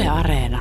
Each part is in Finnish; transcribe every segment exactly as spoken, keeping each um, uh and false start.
Yle Areena.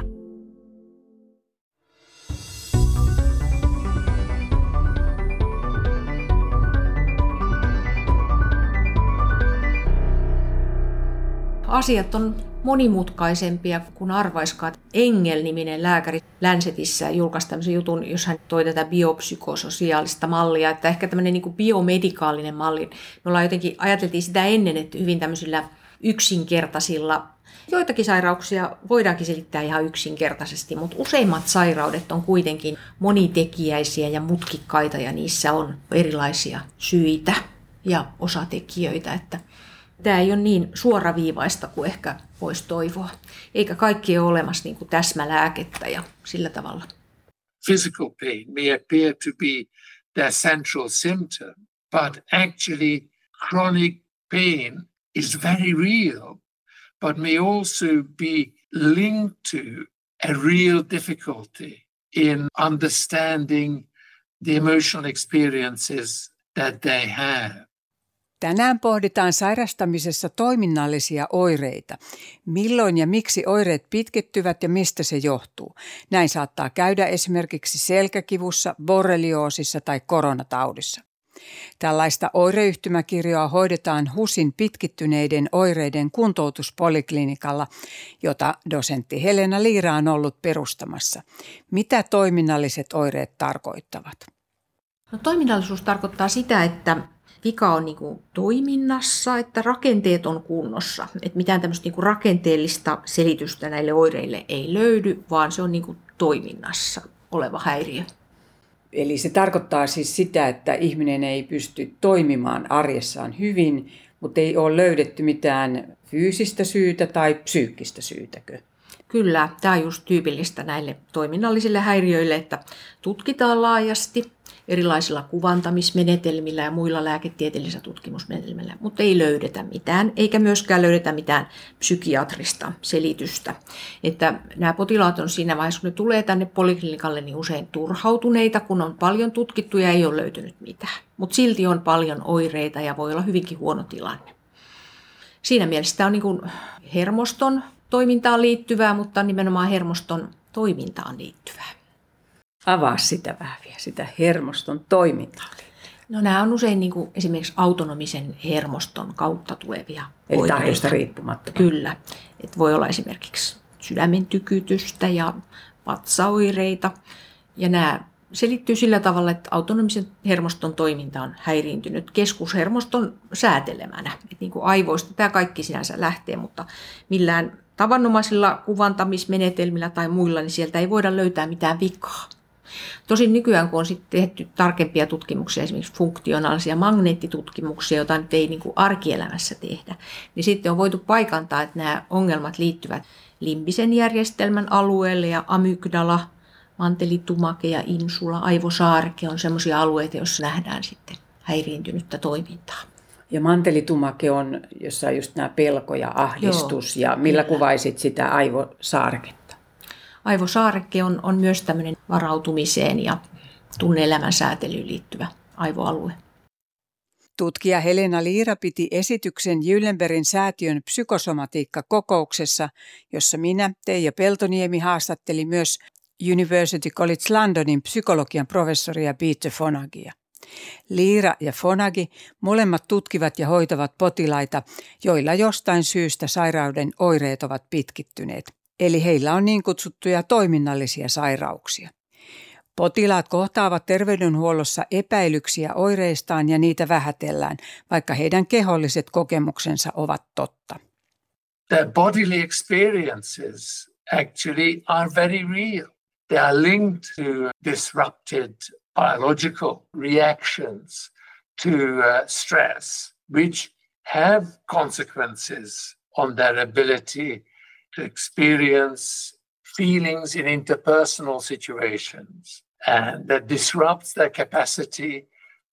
Asiat on monimutkaisempia kuin arvaiskaan. Engel-niminen lääkäri Lancetissa julkaisi tämmöisen jutun, jos hän toi tätä biopsykososiaalista mallia, että ehkä tämmöinen niin kuin biomedikaalinen malli. Me ollaan jotenkin, ajateltiin sitä ennen, että hyvin tämmöisillä yksinkertaisilla, joitakin sairauksia voidaankin selittää ihan yksinkertaisesti, mutta useimmat sairaudet on kuitenkin monitekijäisiä ja mutkikkaita ja niissä on erilaisia syitä ja osatekijöitä, että tämä ei ole niin suoraviivaista kuin ehkä voisi toivoa, eikä kaikki ole olemassa niin kuin täsmälääkettä ja sillä tavalla. Physical pain may appear to be the central symptom, but actually chronic pain is very real, but may also be linked to a real difficulty in understanding the emotional experiences that they have. Tänään pohditaan sairastamisessa toiminnallisia oireita. Milloin ja miksi oireet pitkittyvät ja mistä se johtuu? Näin saattaa käydä esimerkiksi selkäkivussa, borrelioosissa tai koronataudissa. Tällaista oireyhtymäkirjoa hoidetaan HUSin pitkittyneiden oireiden kuntoutuspoliklinikalla, jota dosentti Helena Liira on ollut perustamassa. Mitä toiminnalliset oireet tarkoittavat? No, toiminnallisuus tarkoittaa sitä, että vika on niin kuin toiminnassa, että rakenteet on kunnossa. Että mitään tämmöistä niin kuin rakenteellista selitystä näille oireille ei löydy, vaan se on niin kuin toiminnassa oleva häiriö. Eli se tarkoittaa siis sitä, että ihminen ei pysty toimimaan arjessaan hyvin, mutta ei ole löydetty mitään fyysistä syytä tai psyykkistä syytäkö? Kyllä, tämä on just tyypillistä näille toiminnallisille häiriöille, että tutkitaan laajasti erilaisilla kuvantamismenetelmillä ja muilla lääketieteellisillä tutkimusmenetelmillä, mutta ei löydetä mitään, eikä myöskään löydetä mitään psykiatrista selitystä. Että nämä potilaat on siinä vaiheessa, kun ne tulee tänne poliklinikalle, niin usein turhautuneita, kun on paljon tutkittu ja ei ole löytynyt mitään. Mutta silti on paljon oireita ja voi olla hyvinkin huono tilanne. Siinä mielessä tämä on niin kuin hermoston toimintaan liittyvää, mutta nimenomaan hermoston toimintaan liittyvää. Avaa sitä vähän vielä, sitä hermoston toimintaa. No nämä on usein niin kuin esimerkiksi autonomisen hermoston kautta tulevia Eli oireita. tahdosta riippumatta. Kyllä. Et voi olla esimerkiksi sydämen tykytystä ja vatsaoireita. Ja nämä selittyy sillä tavalla, että autonomisen hermoston toiminta on häiriintynyt keskushermoston säätelemänä. Et niin kuin aivoista tämä kaikki sinänsä lähtee, mutta millään tavanomaisilla kuvantamismenetelmillä tai muilla, niin sieltä ei voida löytää mitään vikaa. Tosin nykyään, kun on sitten tehty tarkempia tutkimuksia, esimerkiksi funktionaalisia magneettitutkimuksia, joita nyt ei niin kuin arkielämässä tehdä, niin sitten on voitu paikantaa, että nämä ongelmat liittyvät limbisen järjestelmän alueelle ja amygdala, mantelitumake ja insula, aivosaarke on sellaisia alueita, joissa nähdään sitten häiriintynyttä toimintaa. Ja mantelitumake on, jossa on just nämä pelko ja ahdistus. Joo, ja millä kyllä kuvaisit sitä aivosaarketta? Aivosaareke on, on myös tämmöinen varautumiseen ja tunne-elämän säätelyyn liittyvä aivoalue. Tutkija Helena Liira piti esityksen Gyllenbergin säätiön psykosomatiikka-kokouksessa, jossa minä, Teija Peltoniemi, haastattelin myös University College Londonin psykologian professoria Peter Fonagia. Liira ja Fonagi molemmat tutkivat ja hoitavat potilaita, joilla jostain syystä sairauden oireet ovat pitkittyneet. Eli heillä on niin kutsuttuja toiminnallisia sairauksia. Potilaat kohtaavat terveydenhuollossa epäilyksiä oireistaan ja niitä vähätellään, vaikka heidän keholliset kokemuksensa ovat totta. The bodily experiences actually are very real. They are linked to disrupted biological reactions to uh, stress, which have consequences on their ability to experience feelings in interpersonal situations, and that disrupts their capacity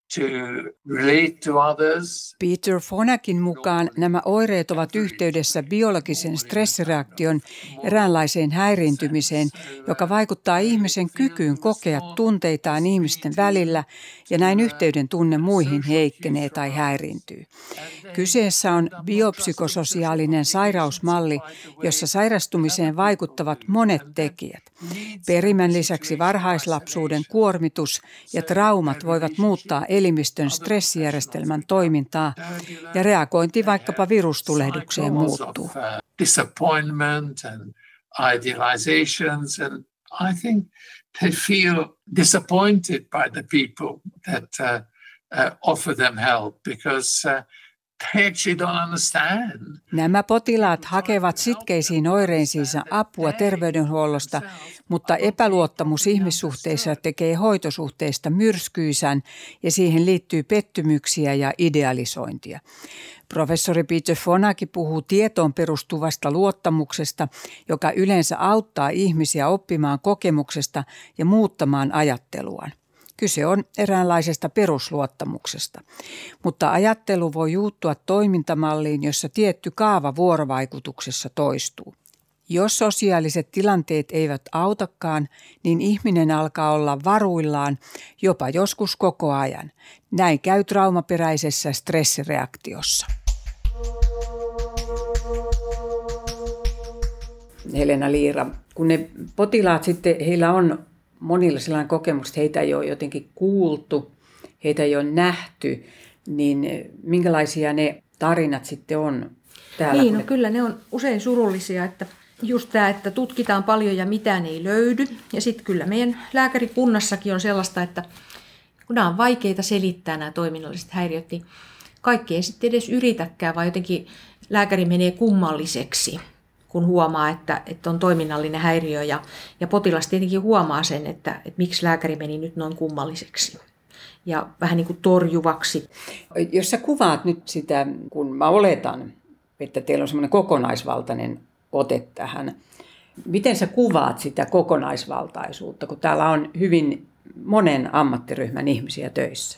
to relate to others. Peter Fonakin mukaan nämä oireet ovat yhteydessä biologisen stressireaktion eräänlaiseen häiriintymiseen, joka vaikuttaa ihmisen kykyyn kokea tunteitaan ihmisten välillä ja näin yhteyden tunne muihin heikkenee tai häiriintyy. Kyseessä on biopsykososiaalinen sairausmalli, jossa sairastumiseen vaikuttavat monet tekijät. Perimän lisäksi varhaislapsuuden kuormitus ja traumat voivat muuttaa elimistön stressijärjestelmän toimintaa ja reagointi vaikkapa virustulehdukseen muuttuu. Disappointment and idealizations, and I think they feel disappointed by the people that uh, uh, offer them help because uh, they actually don't understand. Nämä potilaat hakevat sitkeisiin oireisiinsa apua terveydenhuollosta, mutta epäluottamus ihmissuhteissa tekee hoitosuhteista myrskyisän ja siihen liittyy pettymyksiä ja idealisointia. Professori Peter Fonakin puhuu tietoon perustuvasta luottamuksesta, joka yleensä auttaa ihmisiä oppimaan kokemuksesta ja muuttamaan ajatteluaan. Kyse on eräänlaisesta perusluottamuksesta, mutta ajattelu voi juuttua toimintamalliin, jossa tietty kaava vuorovaikutuksessa toistuu. Jos sosiaaliset tilanteet eivät autakaan, niin ihminen alkaa olla varuillaan jopa joskus koko ajan. Näin käy traumaperäisessä stressireaktiossa. Helena Liira, kun ne potilaat sitten, heillä on monilla sellainen kokemus, että heitä ei ole jotenkin kuultu, heitä ei ole nähty, niin minkälaisia ne tarinat sitten on täällä? Niin, no kyllä ne on usein surullisia, että just tämä, että tutkitaan paljon ja mitään ei löydy. Ja sitten kyllä meidän lääkärikunnassakin on sellaista, että kun nämä on vaikeita selittää nämä toiminnalliset häiriöt, niin kaikki ei sitten edes yritäkään, vaan jotenkin lääkäri menee kummalliseksi, kun huomaa, että, että on toiminnallinen häiriö. Ja, ja potilas tietenkin huomaa sen, että, että miksi lääkäri meni nyt noin kummalliseksi ja vähän niin kuin torjuvaksi. Jos sä kuvaat nyt sitä, kun mä oletan, että teillä on semmoinen kokonaisvaltainen ote tähän. Miten sä kuvaat sitä kokonaisvaltaisuutta, kun täällä on hyvin monen ammattiryhmän ihmisiä töissä?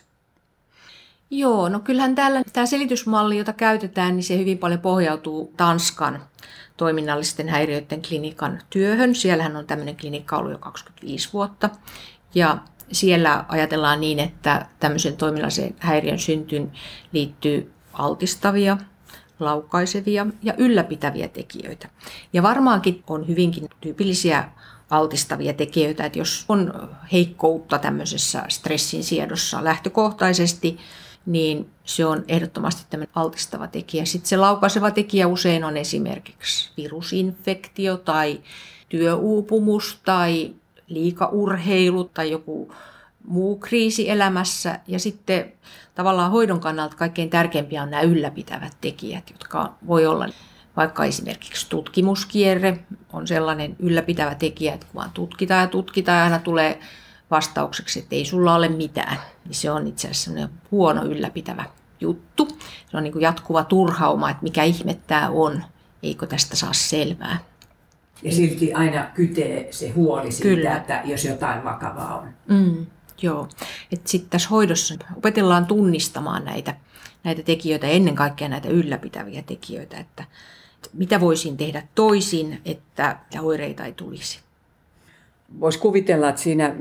Joo, no kyllähän täällä tämä selitysmalli, jota käytetään, niin se hyvin paljon pohjautuu Tanskan toiminnallisten häiriöiden klinikan työhön. Siellähän on tämmöinen klinikka ollut jo kaksikymmentäviisi vuotta. Ja siellä ajatellaan niin, että tämmöisen toiminnallisen häiriön syntyyn liittyy altistavia, laukaisevia ja ylläpitäviä tekijöitä. Ja varmaankin on hyvinkin tyypillisiä altistavia tekijöitä, että jos on heikkoutta tämmöisessä stressin siedossa lähtökohtaisesti, niin se on ehdottomasti tämmöinen altistava tekijä. Sitten se laukaiseva tekijä usein on esimerkiksi virusinfektio tai työuupumus tai liikaurheilu tai joku muu kriisi elämässä. Ja sitten tavallaan hoidon kannalta kaikkein tärkeimpiä on nämä ylläpitävät tekijät, jotka voi olla vaikka esimerkiksi tutkimuskierre on sellainen ylläpitävä tekijä, että kun vaan tutkitaan ja tutkitaan ja aina tulee vastaukseksi, että ei sulla ole mitään, niin se on itse asiassa sellainen huono ylläpitävä juttu. Se on niin kuin jatkuva turhauma, että mikä ihme tämä on, eikö tästä saa selvää. Ja silti aina kytee se huoli siitä, Kyllä. että jos jotain vakavaa on. Mm, joo, että sitten tässä hoidossa opetellaan tunnistamaan näitä, näitä tekijöitä, ennen kaikkea näitä ylläpitäviä tekijöitä, että mitä voisin tehdä toisin, että oireita ei tulisi. Voisi kuvitella, että siinä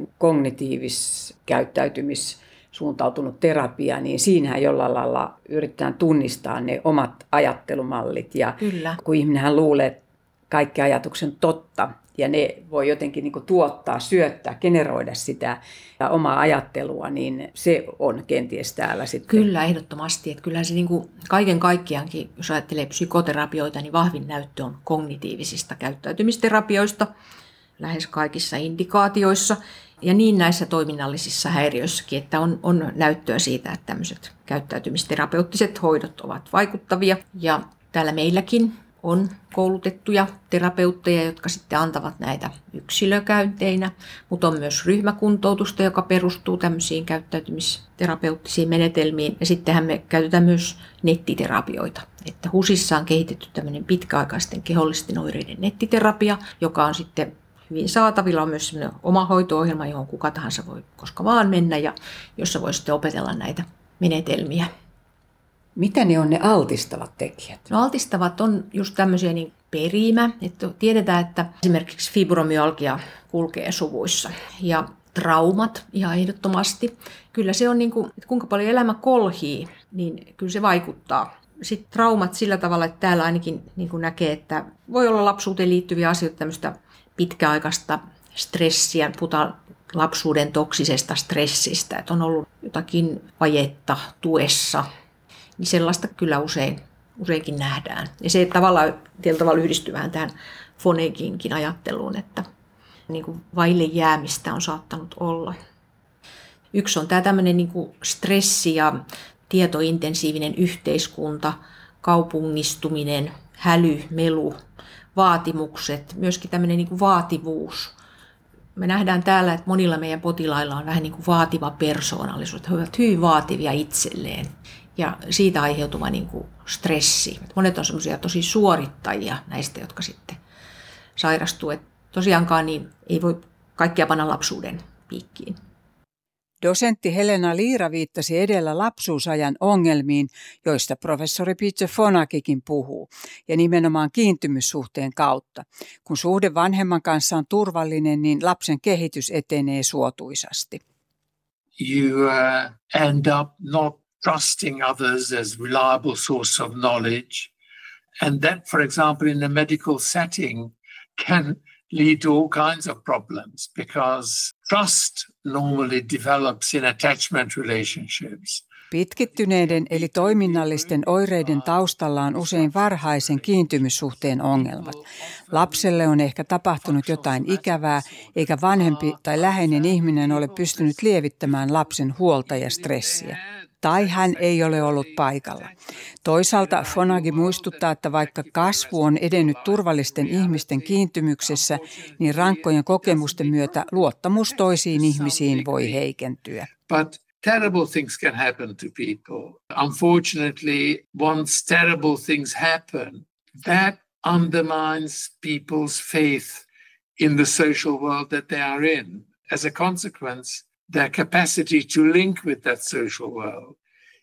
kognitiivis-käyttäytymis suuntautunut terapia, niin siinähän jollain lailla yritetään tunnistaa ne omat ajattelumallit. Ja Kyllä. kun ihminenhän luulee, että kaikki ajatuksen totta, ja ne voi jotenkin niin kuin tuottaa, syöttää, generoida sitä omaa ajattelua, niin se on kenties täällä sitten. Kyllä, ehdottomasti. Että kyllähän se niin kuin kaiken kaikkiaankin, jos ajattelee psykoterapioita, niin vahvin näyttö on kognitiivisista käyttäytymisterapioista lähes kaikissa indikaatioissa. Ja niin näissä toiminnallisissa häiriöissäkin, että on, on näyttöä siitä, että tämmöiset käyttäytymisterapeuttiset hoidot ovat vaikuttavia. Ja täällä meilläkin on koulutettuja terapeutteja, jotka sitten antavat näitä yksilökäynteinä, mutta on myös ryhmäkuntoutusta, joka perustuu tämmöisiin käyttäytymisterapeuttisiin menetelmiin. Ja sittenhän me käytetään myös nettiterapioita. Että HUSissa on kehitetty tämmöinen pitkäaikaisten kehollisten oireiden nettiterapia, joka on sitten hyvin saatavilla. On myös sellainen oma hoito-ohjelma, johon kuka tahansa voi koska vaan mennä ja jossa voi sitten opetella näitä menetelmiä. Mitä ne on ne altistavat tekijät? No altistavat on just tämmöisiä niin perimä, että tiedetään, että esimerkiksi fibromyalgia kulkee suvuissa ja traumat ihan ehdottomasti. Kyllä se on niin kuin, että kuinka paljon elämä kolhii, niin kyllä se vaikuttaa. Sitten traumat sillä tavalla, että täällä ainakin niin kuin näkee, että voi olla lapsuuteen liittyviä asioita, tämmöistä pitkäaikaista stressiä, puhutaan lapsuuden toksisesta stressistä, että on ollut jotakin vajetta tuessa, niin sellaista kyllä usein, useinkin nähdään. Ja se tavallaan tietyllä tavalla yhdistyy vähän tähän Foneginkin ajatteluun, että niin kuin vaille jäämistä on saattanut olla. Yksi on tämä tämmöinen niin kuin stressi ja tietointensiivinen yhteiskunta, kaupungistuminen, häly, melu, vaatimukset, myöskin tämmöinen niin kuin vaativuus. Me nähdään täällä, että monilla meidän potilailla on vähän niin kuin vaativa persoonallisuus. He ovat hyvin vaativia itselleen ja siitä aiheutuva niin kuin stressi. Monet on semmoisia tosi suorittajia näistä, jotka sitten sairastuu. Et tosiaankaan niin ei voi kaikkea panna lapsuuden piikkiin. Dosentti Helena Liira viittasi edellä lapsuusajan ongelmiin, joista professori Peter Fonagykin puhuu, ja nimenomaan kiintymyssuhteen kautta. Kun suhde vanhemman kanssa on turvallinen, niin lapsen kehitys etenee suotuisasti. You uh, end up not trusting others as reliable source of knowledge. And that, for example, in a medical setting can lead to all kinds of problems because trust normally develops in attachment relationships. Pitkittyneiden eli toiminnallisten oireiden taustalla on usein varhaisen kiintymyssuhteen ongelmat. Lapselle on ehkä tapahtunut jotain ikävää, eikä vanhempi tai läheinen ihminen ole pystynyt lievittämään lapsen huolta ja stressiä. Tai hän ei ole ollut paikalla. Toisaalta Fonagy muistuttaa, että vaikka kasvu on edennyt turvallisten ihmisten kiintymyksessä, niin rankkojen kokemusten myötä luottamus toisiin ihmisiin voi heikentyä. But terrible things can happen to people. Unfortunately, once terrible things happen, that undermines people's faith in the social world that they are in. As a consequence, their capacity to link with that social world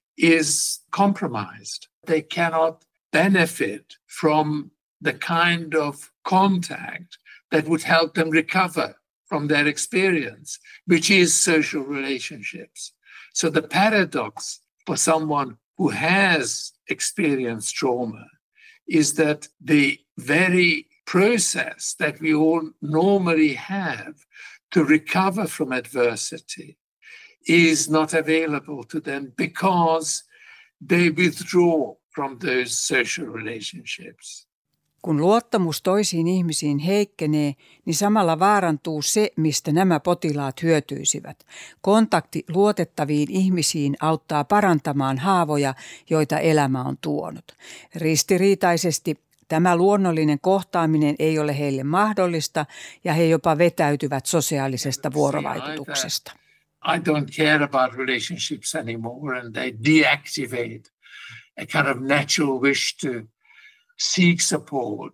is compromised. They cannot benefit from the kind of contact that would help them recover from their experience, which is social relationships. So the paradox for someone who has experienced trauma is that the very process that we all normally have to recover from adversity is not available to them because they withdraw from those social relationships. Kun luottamus toisiin ihmisiin heikkenee, niin samalla vaarantuu se, mistä nämä potilaat hyötyisivät. Kontakti luotettaviin ihmisiin auttaa parantamaan haavoja, joita elämä on tuonut. Ristiriitaisesti tämä luonnollinen kohtaaminen ei ole heille mahdollista ja he jopa vetäytyvät sosiaalisesta vuorovaikutuksesta. I don't care about relationships anymore and they deactivate a kind of natural wish to seek support.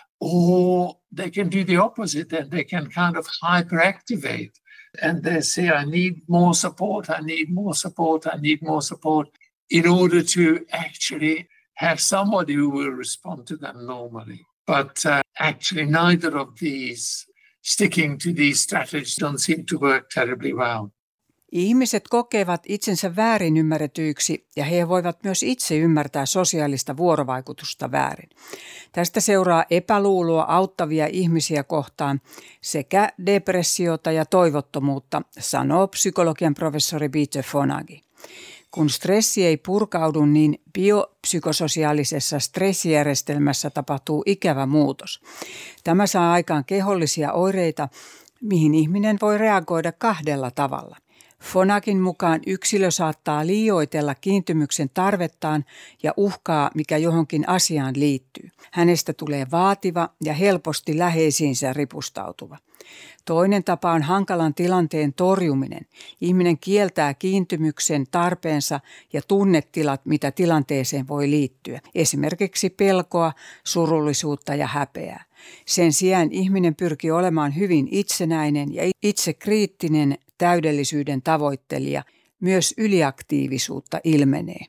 Or they can do the opposite and they can kind of hyperactivate and they say, I need more support, I need more support, I need more support in order to actually have somebody who will respond to them normally. But uh, actually neither of these, sticking to these strategies don't seem to work terribly well. Ihmiset kokevat itsensä väärin ymmärretyiksi ja he voivat myös itse ymmärtää sosiaalista vuorovaikutusta väärin. Tästä seuraa epäluuloa auttavia ihmisiä kohtaan sekä depressiota ja toivottomuutta, sanoo psykologian professori Peter Fonagy. Kun stressi ei purkaudu, niin biopsykososiaalisessa stressijärjestelmässä tapahtuu ikävä muutos. Tämä saa aikaan kehollisia oireita, mihin ihminen voi reagoida kahdella tavalla. Fonagyn mukaan yksilö saattaa liioitella kiintymyksen tarvettaan ja uhkaa, mikä johonkin asiaan liittyy. Hänestä tulee vaativa ja helposti läheisiinsä ripustautuva. Toinen tapa on hankalan tilanteen torjuminen. Ihminen kieltää kiintymyksen, tarpeensa ja tunnetilat, mitä tilanteeseen voi liittyä. Esimerkiksi pelkoa, surullisuutta ja häpeää. Sen sijaan ihminen pyrkii olemaan hyvin itsenäinen ja itsekriittinen täydellisyyden tavoittelija. Myös yliaktiivisuutta ilmenee.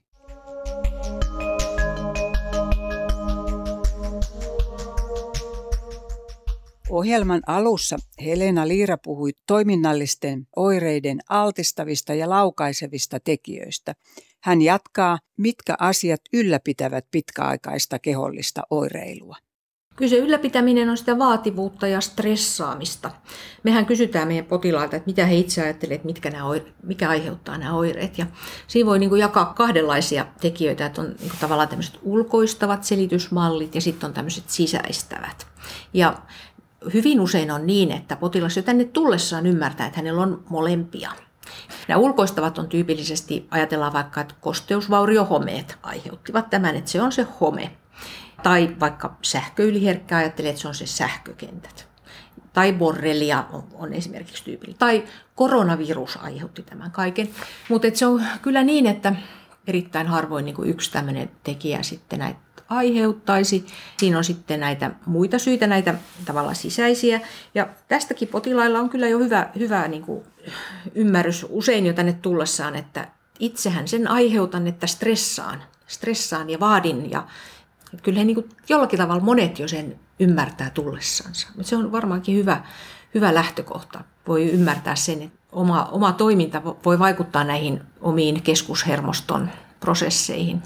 Ohjelman alussa Helena Liira puhui toiminnallisten oireiden altistavista ja laukaisevista tekijöistä. Hän jatkaa, mitkä asiat ylläpitävät pitkäaikaista kehollista oireilua. Kyllä se ylläpitäminen on sitä vaativuutta ja stressaamista. Mehän kysytään meidän potilailta, että mitä he itse ajattelevat, mitkä nämä oire- mikä aiheuttaa nämä oireet. Ja siinä voi niin kuin jakaa kahdenlaisia tekijöitä, että on niin kuin tavallaan tämmöiset ulkoistavat selitysmallit ja sitten on tämmöiset sisäistävät. Ja hyvin usein on niin, että potilas jo tänne tullessaan ymmärtää, että hänellä on molempia. Nämä ulkoistavat on tyypillisesti, ajatellaan vaikka, että kosteusvauriohomeet aiheuttivat tämän, että se on se home. Tai vaikka sähköyliherkkä ajattelee, että se on se sähkökentät. Tai borrelia on, on esimerkiksi tyypillinen. Tai koronavirus aiheutti tämän kaiken. Mutta se on kyllä niin, että erittäin harvoin niin kuin yksi tämmöinen tekijä sitten näitä aiheuttaisi. Siinä on sitten näitä muita syitä, näitä tavallaan sisäisiä. Ja tästäkin potilailla on kyllä jo hyvä, hyvä niin kuin ymmärrys usein jo tänne tullessaan, että itsehän sen aiheutan, että stressaan. Stressaan ja vaadin. Ja kyllä he niin kuin jollakin tavalla monet jo sen ymmärtää tullessansa. Se on varmaankin hyvä, hyvä lähtökohta. Voi ymmärtää sen, että oma, oma toiminta voi vaikuttaa näihin omiin keskushermoston prosesseihin.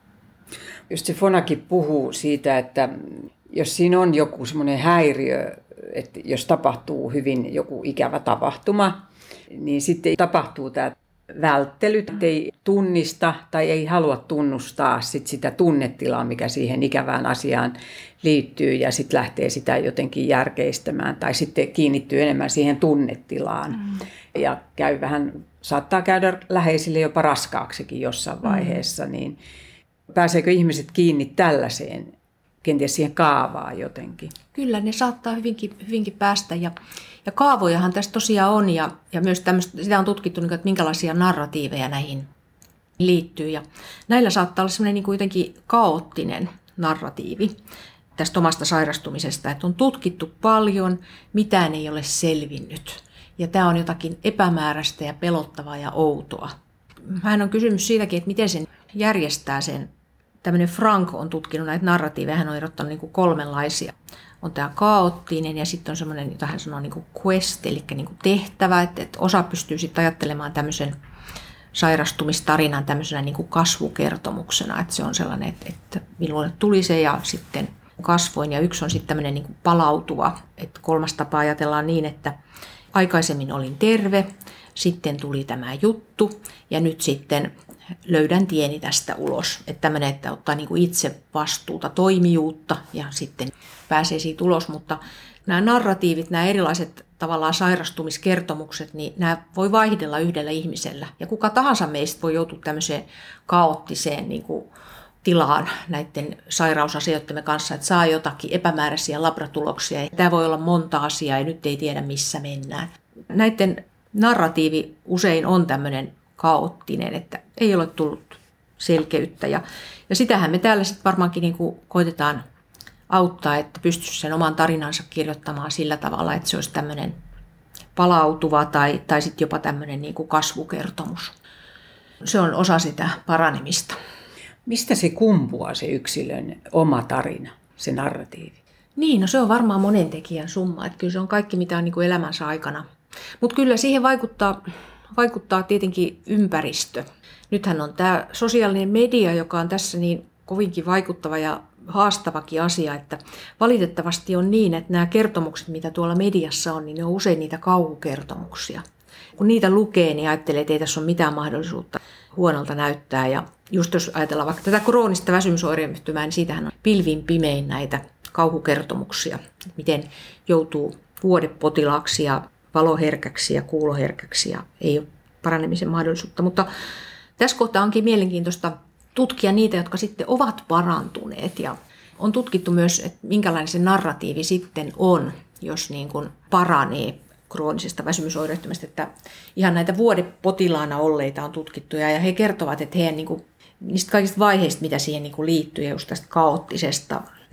Just se Fonakin puhuu siitä, että jos siinä on joku semmoinen häiriö, että jos tapahtuu hyvin joku ikävä tapahtuma, niin sitten tapahtuu tämä välttely, että ei tunnista tai ei halua tunnustaa sit sitä tunnetilaa, mikä siihen ikävään asiaan liittyy ja sitten lähtee sitä jotenkin järkeistämään tai sitten kiinnittyy enemmän siihen tunnetilaan mm. ja käy vähän, saattaa käydä läheisille jopa raskaaksikin jossain vaiheessa, mm. niin pääseekö ihmiset kiinni tällaiseen, kenties siihen kaavaan jotenkin? Kyllä, ne saattaa hyvinkin, hyvinkin päästä ja, ja kaavojahan tässä tosiaan on ja, ja myös tämmöistä, sitä on tutkittu, että minkälaisia narratiiveja näihin liittyy. Ja näillä saattaa olla semmoinen niin kuin jotenkin kaoottinen narratiivi tästä omasta sairastumisesta, että on tutkittu paljon, mitään ei ole selvinnyt. Ja tämä on jotakin epämääräistä ja pelottavaa ja outoa. Vähän on kysymys siitäkin, että miten sen järjestää sen. Tämmöinen Frank on tutkinut näitä narratiiveja, hän on erottanut niin kuin kolmenlaisia. On tämä kaoottinen ja sitten on semmoinen, jota hän sanoo niin kuin quest, eli niin kuin tehtävä, että, että osa pystyy sitten ajattelemaan tämmöisen sairastumistarinan tämmöisenä niin kuin kasvukertomuksena, että se on sellainen, että, että minulle tuli se ja sitten kasvoin. Ja yksi on sitten tämmöinen niin kuin palautuva, että kolmas tapa ajatellaan niin, että aikaisemmin olin terve, sitten tuli tämä juttu ja nyt sitten löydän tieni tästä ulos. Että tämmöinen, että ottaa niin kuin itse vastuuta, toimijuutta ja sitten pääsee siitä ulos. Mutta nämä narratiivit, nämä erilaiset tavallaan sairastumiskertomukset, niin nämä voi vaihdella yhdellä ihmisellä. Ja kuka tahansa meistä voi joutua tämmöiseen kaoottiseen niin kuin tilaan näiden sairausasioittemme kanssa, että saa jotakin epämääräisiä labratuloksia. Tämä voi olla monta asiaa ja nyt ei tiedä missä mennään. Näiden narratiivi usein on tämmöinen kaoottinen, että ei ole tullut selkeyttä. Ja, ja sitähän me täällä sitten varmaankin niin kuin koitetaan auttaa, että pystyisi sen oman tarinansa kirjoittamaan sillä tavalla, että se olisi tämmöinen palautuva tai, tai sitten jopa tämmöinen niin kuin kasvukertomus. Se on osa sitä paranemista. Mistä se kumpuaa se yksilön oma tarina, se narratiivi? Niin, no se on varmaan monen tekijän summa. Että kyllä se on kaikki, mitä on niin kuin elämänsä aikana. Mutta kyllä siihen vaikuttaa, vaikuttaa tietenkin ympäristö. Nythän on tämä sosiaalinen media, joka on tässä niin kovinkin vaikuttava ja haastavakin asia, että valitettavasti on niin, että nämä kertomukset, mitä tuolla mediassa on, niin ne on usein niitä kauhukertomuksia. Kun niitä lukee, niin ajattelee, että ei tässä ole mitään mahdollisuutta huonolta näyttää. Ja just jos ajatellaan vaikka tätä kroonista väsymysoireyhtymää, niin siitähän on pilvin pimein näitä kauhukertomuksia, miten joutuu vuodepotilaaksi ja valoherkäksi ja kuuloherkäksi ja ei ole paranemisen mahdollisuutta. Mutta tässä kohtaa onkin mielenkiintoista tutkia niitä, jotka sitten ovat parantuneet. Ja on tutkittu myös, että minkälainen se narratiivi sitten on, jos niin kuin paranee kroonisesta väsymysoireyhtymästä. Että ihan näitä vuodepotilaana olleita on tutkittu ja he kertovat, että heidän niin kuin, niistä kaikista vaiheista, mitä siihen niin kuin liittyy ja just tästä kaoottisesta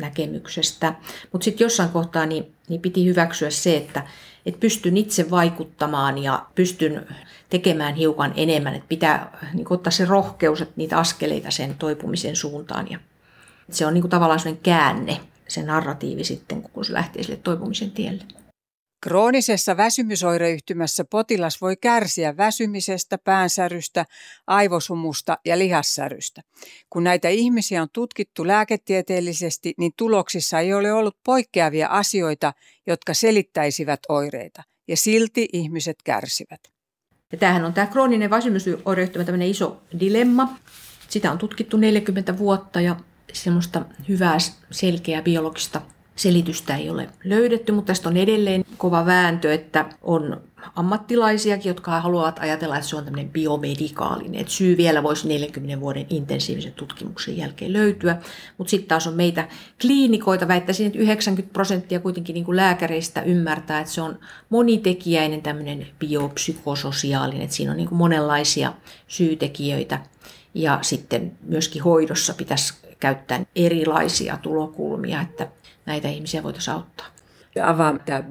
näkemyksestä. Mutta sitten jossain kohtaa niin, niin piti hyväksyä se, että et pystyn itse vaikuttamaan ja pystyn tekemään hiukan enemmän. Että pitää niin ottaa se rohkeus, että niitä askeleita sen toipumisen suuntaan. Ja se on niin kuin tavallaan sellainen käänne, se narratiivi sitten, kun se lähtee sille toipumisen tielle. Kroonisessa väsymysoireyhtymässä potilas voi kärsiä väsymisestä, päänsärystä, aivosumusta ja lihassärystä. Kun näitä ihmisiä on tutkittu lääketieteellisesti, niin tuloksissa ei ole ollut poikkeavia asioita, jotka selittäisivät oireita, ja silti ihmiset kärsivät. Ja tämähän on tämä krooninen väsymysoireyhtymä tämmöinen iso dilemma. Sitä on tutkittu neljäkymmentä vuotta ja semmoista hyvää, selkeää biologista selitystä ei ole löydetty, mutta tästä on edelleen kova vääntö, että on ammattilaisiakin, jotka haluavat ajatella, että se on tämmöinen biomedikaalinen, että syy vielä voisi neljänkymmenen vuoden intensiivisen tutkimuksen jälkeen löytyä, mutta sitten taas on meitä kliinikoita, väittäisin, että yhdeksänkymmentä prosenttia kuitenkin niin kuin lääkäreistä ymmärtää, että se on monitekijäinen tämmöinen biopsykososiaalinen, että siinä on niin kuin monenlaisia syytekijöitä ja sitten myöskin hoidossa pitäisi käyttää erilaisia tulokulmia, että näitä ihmisiä voitaisiin auttaa. Avaa tämä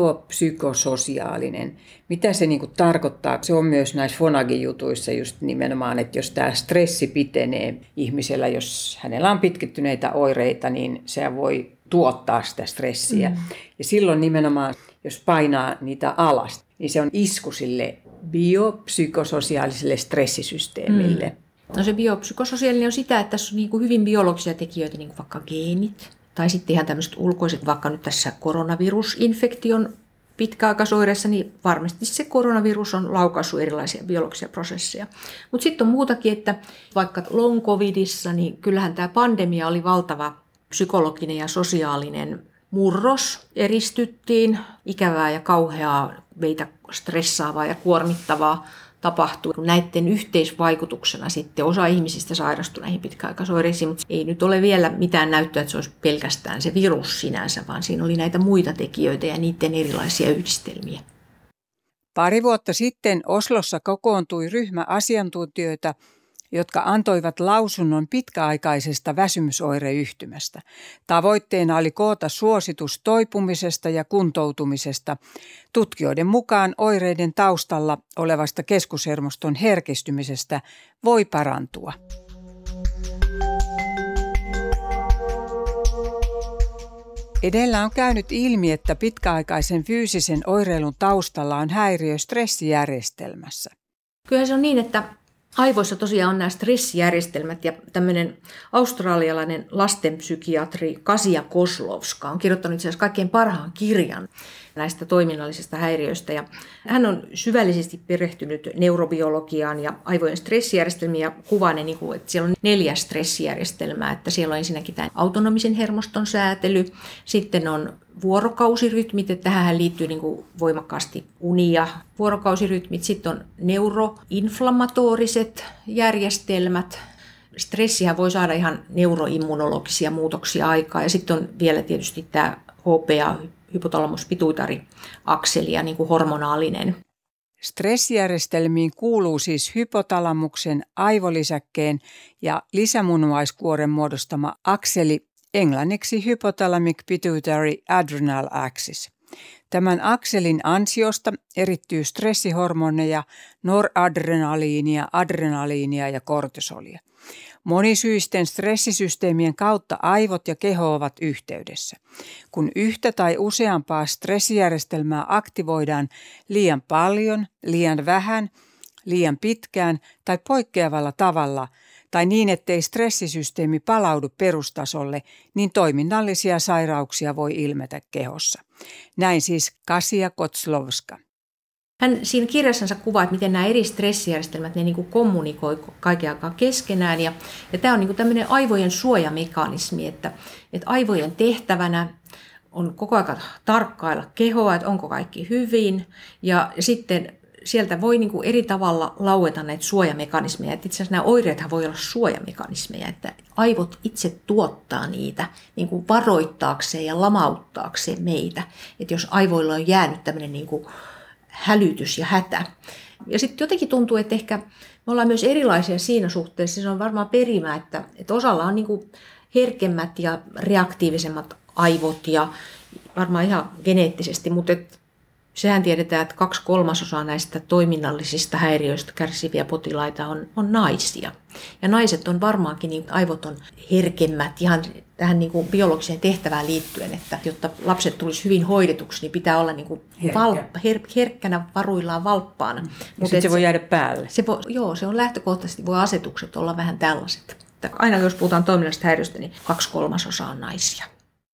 biopsykososiaalinen. Mitä se niinku tarkoittaa? Se on myös näissä Fonagin-jutuissa just nimenomaan, että jos tämä stressi pitenee ihmisellä, jos hänellä on pitkittyneitä oireita, niin se voi tuottaa sitä stressiä. Mm. Ja silloin nimenomaan, jos painaa niitä alas, niin se on isku sille biopsykososiaaliselle stressisysteemille. Mm. No se biopsykososiaalinen on sitä, että tässä on niin kuin hyvin biologisia tekijöitä, niin kuin vaikka geenit, tai sitten ihan tämmöiset ulkoiset, vaikka nyt tässä koronavirusinfektion pitkäaikaisoireissa, niin varmasti se koronavirus on laukaissut erilaisia biologisia prosesseja. Mutta sitten on muutakin, että vaikka long covidissa, niin kyllähän tämä pandemia oli valtava psykologinen ja sosiaalinen murros. Eristyttiin, ikävää ja kauheaa, meitä stressaavaa ja kuormittavaa tapahtui. Näiden yhteisvaikutuksena sitten osa ihmisistä sairastui näihin pitkäaikaisoireisiin, mutta ei nyt ole vielä mitään näyttöä, että se olisi pelkästään se virus sinänsä, vaan siinä oli näitä muita tekijöitä ja niiden erilaisia yhdistelmiä. Pari vuotta sitten Oslossa kokoontui ryhmä asiantuntijoita, jotka antoivat lausunnon pitkäaikaisesta väsymysoireyhtymästä. Tavoitteena oli koota suositus toipumisesta ja kuntoutumisesta. Tutkijoiden mukaan oireiden taustalla olevasta keskushermoston herkistymisestä voi parantua. Edellä on käynyt ilmi, että pitkäaikaisen fyysisen oireilun taustalla on häiriö stressijärjestelmässä. Kyllähän se on niin, että aivoissa tosiaan on nämä stressijärjestelmät ja tämmöinen australialainen lastenpsykiatri Kasia Kozlowska on kirjoittanut itse asiassa kaikkein parhaan kirjan näistä toiminnallisista häiriöistä. Ja hän on syvällisesti perehtynyt neurobiologiaan ja aivojen stressijärjestelmiin ja kuvaa ne, että siellä on neljä stressijärjestelmää. Että siellä on ensinnäkin tämä autonomisen hermoston säätely, sitten on vuorokausirytmit, että tähän liittyy niin kuin voimakkaasti uni ja vuorokausirytmit. Sitten on neuroinflammatoriset järjestelmät. Stressihän voi saada ihan neuroimmunologisia muutoksia aikaa. Ja sitten on vielä tietysti tämä H P A, hypotalamus-pituitari-akseli ja niin kuin hormonaalinen. Stressijärjestelmiin kuuluu siis hypotalamuksen, aivolisäkkeen ja lisämunuaiskuoren muodostama akseli, englanniksi hypothalamic pituitary adrenal axis. Tämän akselin ansiosta erittyy stressihormoneja, noradrenaliinia, adrenaliinia ja kortisolia. Monisyisten stressisysteemien kautta aivot ja keho ovat yhteydessä. Kun yhtä tai useampaa stressijärjestelmää aktivoidaan liian paljon, liian vähän, liian pitkään tai poikkeavalla tavalla, tai niin, ettei stressisysteemi palaudu perustasolle, niin toiminnallisia sairauksia voi ilmetä kehossa. Näin siis Kasia Kozlowska. Hän siinä kirjassansa kuvaa, että miten nämä eri stressijärjestelmät ne niin kuin kommunikoi kaiken aikaa keskenään. Ja, ja tämä on niin kuin tämmöinen aivojen suojamekanismi, että, että aivojen tehtävänä on koko ajan tarkkailla kehoa, että onko kaikki hyvin. Ja sitten sieltä voi niin kuin eri tavalla laueta näitä suojamekanismeja. Että itse asiassa nämä oireethan voi olla suojamekanismeja, että aivot itse tuottaa niitä niin kuin varoittaakseen ja lamauttaakseen meitä. Että jos aivoilla on jäänyt tämmöinen niin kuin hälytys ja hätä. Ja sitten jotenkin tuntuu, että ehkä me ollaan myös erilaisia siinä suhteessa. Se on varmaan perimä, että, että osalla on niin kuin herkemmät ja reaktiivisemmat aivot ja varmaan ihan geneettisesti, mutta et sehän tiedetään, että kaksi kolmasosaa näistä toiminnallisista häiriöistä kärsiviä potilaita on, on naisia. Ja naiset on varmaankin, niin aivot on herkemmät ihan tähän niin kuin biologiseen tehtävään liittyen, että jotta lapset tulisi hyvin hoidetuksi, niin pitää olla niin kuin val, her, herkkänä varuillaan valppaana. Ja sitten se voi jäädä päälle. Se voi, joo, se on lähtökohtaisesti, voi asetukset olla vähän tällaiset. Että aina jos puhutaan toiminnallisesta häiriöstä, niin kaksi kolmasosaa on naisia.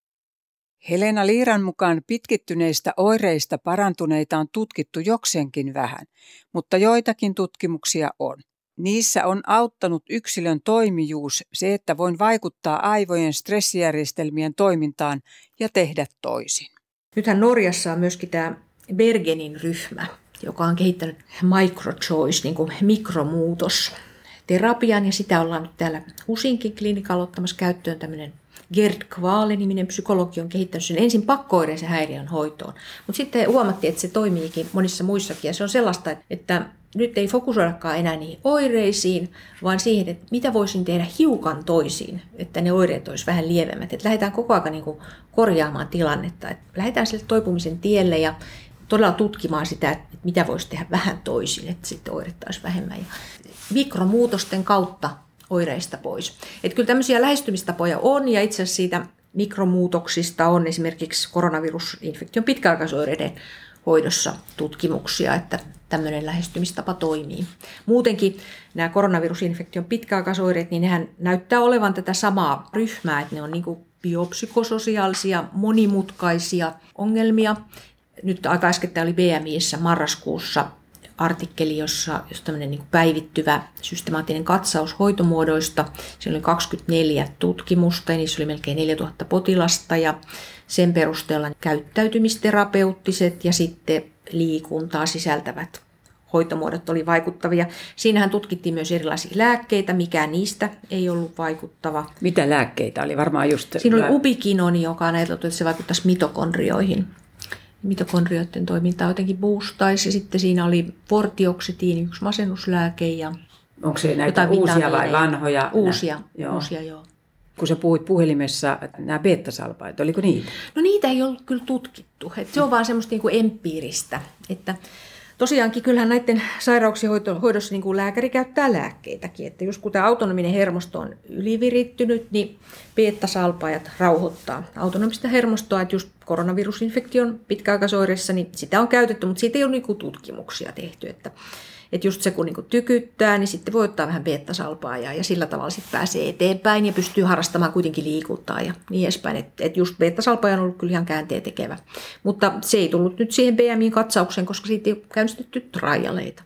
Helena Liiran mukaan pitkittyneistä oireista parantuneita on tutkittu jokseenkin vähän, mutta joitakin tutkimuksia on. Niissä on auttanut yksilön toimijuus, se, että voin vaikuttaa aivojen stressijärjestelmien toimintaan ja tehdä toisin. Nythän Norjassa on myöskin tämä Bergenin ryhmä, joka on kehittänyt microchoice, niin kuin mikromuutos terapian, ja sitä ollaan nyt täällä HUSinkin klinikalla ottamassa käyttöön. Tämmöinen Gerd Kvaale-niminen psykologi on kehittänyt sen ensin pakko-oireisen häiriön hoitoon, mutta sitten huomattiin, että se toimiikin monissa muissakin, ja se on sellaista, että nyt ei fokusoidakaan enää niihin oireisiin, vaan siihen, että mitä voisin tehdä hiukan toisin, että ne oireet olisi vähän lievemmät. Että lähdetään koko ajan niin kuin korjaamaan tilannetta, että lähdetään sille toipumisen tielle ja todella tutkimaan sitä, että mitä voisi tehdä vähän toisin, että sitten oiretta olisi vähemmän. Ja mikromuutosten kautta oireista pois. Että kyllä tämmöisiä lähestymistapoja on, ja itse asiassa siitä mikromuutoksista on esimerkiksi koronavirusinfektion pitkäaikaisoireiden hoidossa tutkimuksia, että tämmöinen lähestymistapa toimii. Muutenkin nämä koronavirusinfektion pitkäaikaisoireet, niin nehän näyttää olevan tätä samaa ryhmää, että ne on niin kuin biopsykososiaalisia, monimutkaisia ongelmia. Nyt aika äskettäin oli B M I:ssä marraskuussa artikkeli, jossa, jossa tämmöinen niin kuin päivittyvä systemaattinen katsaus hoitomuodoista. Siellä oli kaksikymmentäneljä tutkimusta ja niissä oli melkein neljätuhatta potilasta ja sen perusteella käyttäytymisterapeuttiset ja sitten liikuntaa sisältävät hoitomuodot oli vaikuttavia. Siinähän tutkittiin myös erilaisia lääkkeitä, mikään niistä ei ollut vaikuttava. Mitä lääkkeitä oli? Varmaan just... Siinä oli ubikinoni, joka on ajateltu, että se vaikuttaisi mitokondrioihin. Mitokondrioiden toimintaa jotenkin boostaisi. Ja sitten siinä oli vortioksidiini, yksi masennuslääke. Ja onko se näitä uusia vai vanhoja? Uusia, joo. uusia joo. Kun sä puhuit puhelimessa, nämä beta-salpaat, oliko niitä? No niitä ei ollut kyllä tutkittu. Että se on vaan semmoista niin kuin empiiristä. Että tosiaankin kyllähän näiden sairauksien hoidossa niin kuin lääkäri käyttää lääkkeitäkin. Että just kun tämä autonominen hermosto on ylivirittynyt, niin beta-salpaajat rauhoittaa autonomista hermostoa. Että just koronavirusinfektion pitkäaikaisoireissa, niin sitä on käytetty, mutta siitä ei ole niin kuin tutkimuksia tehty. Että Että just se, kun niinku tykyttää, niin sitten voi ottaa vähän beta-salpaajaa ja sillä tavalla sitten pääsee eteenpäin ja pystyy harrastamaan kuitenkin liikuntaa ja niin edespäin. Että et just beta-salpaaja on ollut kyllä ihan käänteen tekevä. Mutta se ei tullut nyt siihen B M I-katsaukseen, koska siitä ei ole käynnistetty trialeita.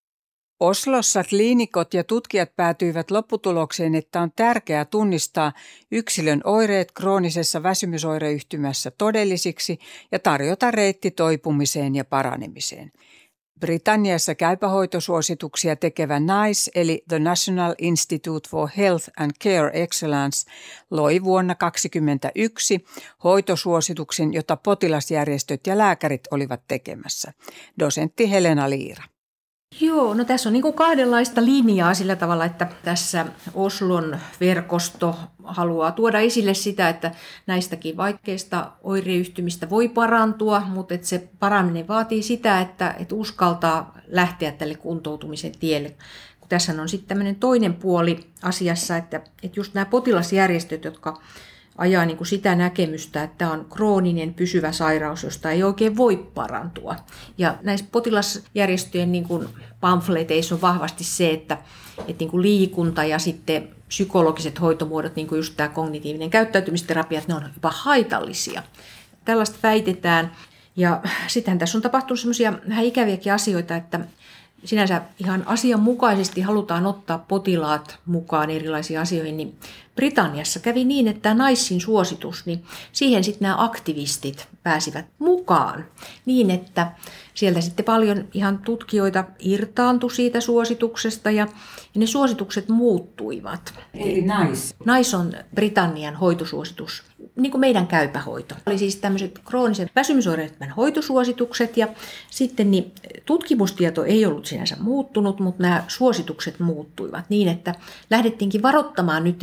Oslossa kliinikot ja tutkijat päätyivät lopputulokseen, että on tärkeää tunnistaa yksilön oireet kroonisessa väsymysoireyhtymässä todellisiksi ja tarjota reitti toipumiseen ja paranemiseen. Britanniassa käypähoitosuosituksia tekevä NICE eli The National Institute for Health and Care Excellence loi vuonna kaksituhattakaksikymmentäyksi hoitosuosituksen, jota potilasjärjestöt ja lääkärit olivat tekemässä. Dosentti Helena Liira. Joo, no tässä on niin kuin kahdenlaista linjaa sillä tavalla, että tässä Oslon verkosto haluaa tuoda esille sitä, että näistäkin vaikeista oireyhtymistä voi parantua, mutta että se paraneminen vaatii sitä, että, että uskaltaa lähteä tälle kuntoutumisen tielle. Tässä on sitten tämmöinen toinen puoli asiassa, että, että just nämä potilasjärjestöt, jotka ajaa niin kuin sitä näkemystä, että tämä on krooninen pysyvä sairaus, josta ei oikein voi parantua. Ja näissä potilasjärjestöjen niin kuin pamfleteissa on vahvasti se, että, että niin kuin liikunta ja sitten psykologiset hoitomuodot, niin kuin just tämä kognitiivinen käyttäytymisterapia, että ne on jopa haitallisia. Tällaista väitetään. Ja sittenhän tässä on tapahtunut semmoisia vähän ikäviäkin asioita, että sinänsä ihan asianmukaisesti halutaan ottaa potilaat mukaan erilaisiin asioihin, niin Britanniassa kävi niin, että tämä NICEin suositus, niin siihen sitten nämä aktivistit pääsivät mukaan niin, että sieltä sitten paljon ihan tutkijoita irtaantui siitä suosituksesta ja ne suositukset muuttuivat. Eli NICE? NICE on Britannian hoitosuositus, niin kuin meidän käypähoito. Oli siis tämmöiset kroonisen väsymysoireiden hoitosuositukset ja sitten niin tutkimustieto ei ollut sinänsä muuttunut, mutta nämä suositukset muuttuivat niin, että lähdettiinkin varoittamaan nyt, että vaan niin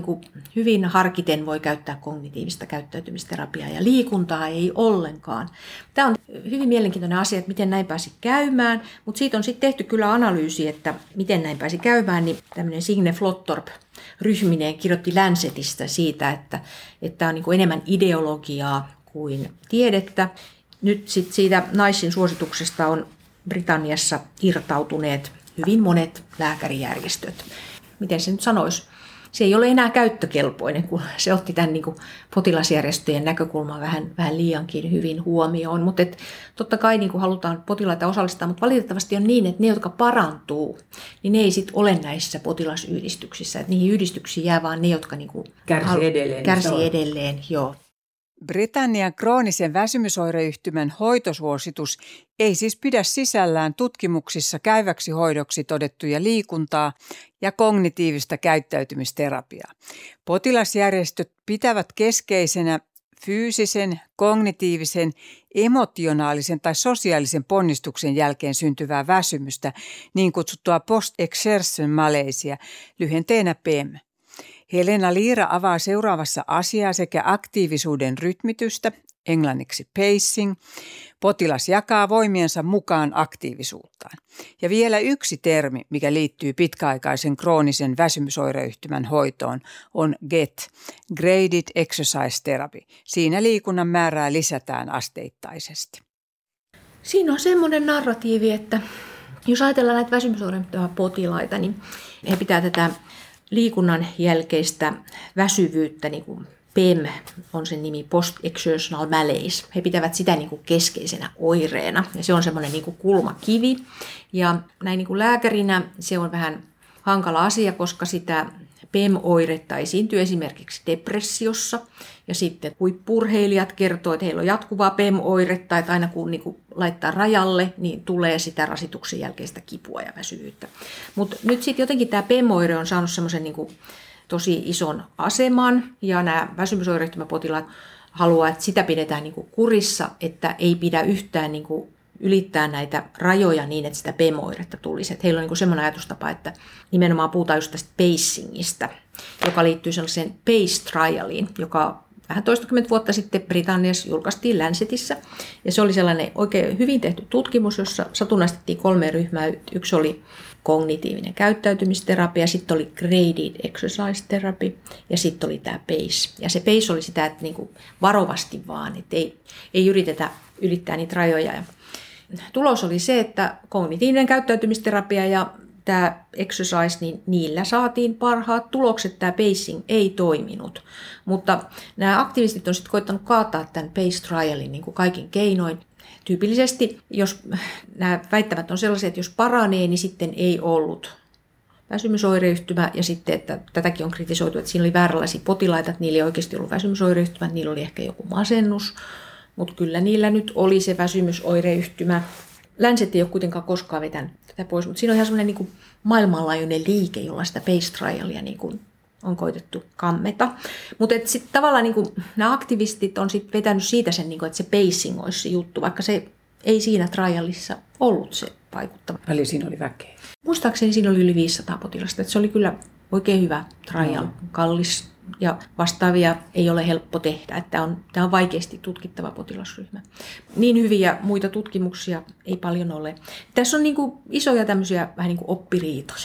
niin kuin hyvin harkiten voi käyttää kognitiivista käyttäytymisterapiaa ja liikuntaa ei ollenkaan. Tämä on hyvin mielenkiintoinen asia, että miten näin pääsi käymään, mutta siitä on sitten tehty kyllä analyysi, että miten näin pääsi käymään, niin tämmöinen Signe Flottorp ryhmineen kirjoitti Lancetista siitä, että, että tämä on niin kuin enemmän ideologiaa kuin tiedettä. Nyt sitten siitä NICEin suosituksesta on Britanniassa irtautuneet hyvin monet lääkärijärjestöt. Miten se nyt sanoisi? Se ei ole enää käyttökelpoinen, kun se otti tämän niin kuin potilasjärjestöjen näkökulman vähän, vähän liiankin hyvin huomioon. Mutta totta kai niin kuin halutaan potilaita osallistaa, mutta valitettavasti on niin, että ne, jotka parantuu, niin ne ei sitten ole näissä potilasyhdistyksissä. Että niihin yhdistyksiin jää vaan ne, jotka niin kuin kärsii edelleen. Kärsii edelleen, joo. Britannian kroonisen väsymysoireyhtymän hoitosuositus ei siis pidä sisällään tutkimuksissa käyväksi hoidoksi todettuja liikuntaa ja kognitiivista käyttäytymisterapiaa. Potilasjärjestöt pitävät keskeisenä fyysisen, kognitiivisen, emotionaalisen tai sosiaalisen ponnistuksen jälkeen syntyvää väsymystä, niin kutsuttua post-exertion malaisia, lyhenteenä P E M. Helena Liira avaa seuraavassa asiaa sekä aktiivisuuden rytmitystä, englanniksi pacing. Potilas jakaa voimiensa mukaan aktiivisuuttaan. Ja vielä yksi termi, mikä liittyy pitkäaikaisen kroonisen väsymysoireyhtymän hoitoon, on G E T, Graded Exercise Therapy. Siinä liikunnan määrää lisätään asteittaisesti. Siinä on semmoinen narratiivi, että jos ajatellaan näitä väsymysoireyhtymän potilaita, niin he pitää tätä liikunnan jälkeistä väsyvyyttä, niin kuin P E M on sen nimi, post-exertional malaise. He pitävät sitä niin kuin keskeisenä oireena ja se on semmoinen niin kuin kulmakivi. Ja näin niin kuin lääkärinä se on vähän hankala asia, koska sitä P E M-oiretta esiintyy esimerkiksi depressiossa. Ja sitten huippu-urheilijat kertoo, että heillä on jatkuvaa P E M-oiretta, että aina kun niin kuin laittaa rajalle, niin tulee sitä rasituksen jälkeistä kipua ja väsyvyyttä. Mutta nyt sitten jotenkin tämä P E M-oire on saanut semmoisen niin kuin tosi ison aseman, ja nämä väsymysoireyhtymäpotilaat haluaa, että sitä pidetään niin kuin kurissa, että ei pidä yhtään niin kuin ylittää näitä rajoja niin, että sitä P E M-oiretta tulisi. Että heillä on niin kuin semmoinen ajatustapa, että nimenomaan puhutaan just tästä pacingista, joka liittyy sellaiseen pace-trialiin, joka vähän toistakymmentä vuotta sitten Britanniassa julkaistiin Lancetissa. Ja se oli sellainen oikein hyvin tehty tutkimus, jossa satunnaistettiin kolme ryhmää. Yksi oli kognitiivinen käyttäytymisterapia, sitten oli graded exercise therapy ja sitten oli tämä pace. Ja se pace oli sitä, että niinku varovasti vaan, että ei, ei yritetä ylittää niitä rajoja. Ja tulos oli se, että kognitiivinen käyttäytymisterapia ja tämä exercise, niin niillä saatiin parhaat tulokset. Tämä pacing ei toiminut, mutta nämä aktivistit on sitten koittanut kaataa tämän pace trialin niin kuin kaikin keinoin. Tyypillisesti, jos nämä väittämät on sellaisia, että jos paranee, niin sitten ei ollut väsymysoireyhtymä. Ja sitten, että tätäkin on kritisoitu, että siinä oli vääränlaisia potilaita, että niillä ei oikeasti ollut väsymysoireyhtymä, että niillä oli ehkä joku masennus. Mutta kyllä niillä nyt oli se väsymysoireyhtymä. Lancet ei ole kuitenkaan koskaan vetänyt tätä pois, mutta siinä on ihan semmoinen niin kuin maailmanlaajuinen liike, jolla sitä pace trialia niin kuin on koitettu kammeta. Mutta sitten tavallaan niin kuin, nämä aktivistit on sit vetänyt siitä sen, niin kuin, että se pacing olisi se juttu, vaikka se ei siinä trialissa ollut se vaikuttava. Paljon siinä oli väkeä? Muistaakseni siinä oli yli viisisataa potilasta, että se oli kyllä oikein hyvä trial, no. Kallis ja vastaavia ei ole helppo tehdä, että tämä on, tämä on vaikeasti tutkittava potilasryhmä. Niin hyviä muita tutkimuksia ei paljon ole. Tässä on niin kuin isoja tämmöisiä vähän niin kuin oppiriitoja.